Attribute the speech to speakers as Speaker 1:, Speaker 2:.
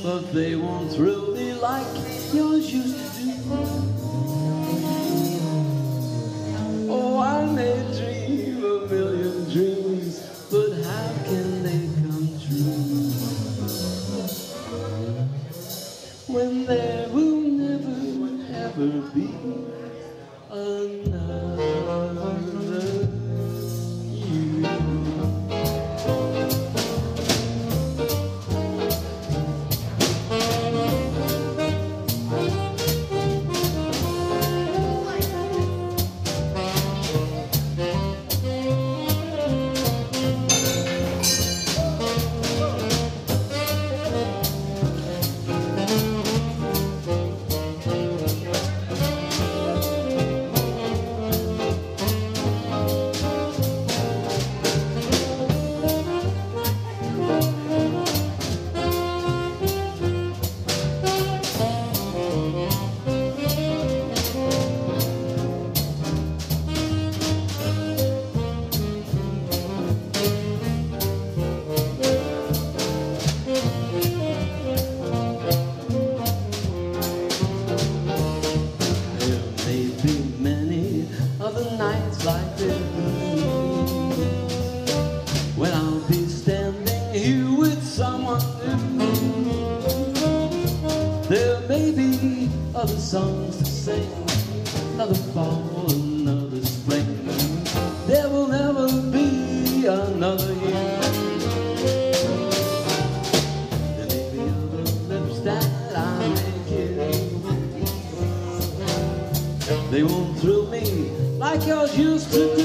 Speaker 1: but they won't thrill me like yours used to do. Oh, I may dream a million dreams, but how can they come true when there will never ever be another you? Nights like this, when I'll be standing here with someone new. There may be other songs to sing, another fall, another spring. There will never be another year. There may be other lips that I may kiss. They won't thrill me like yours used to do.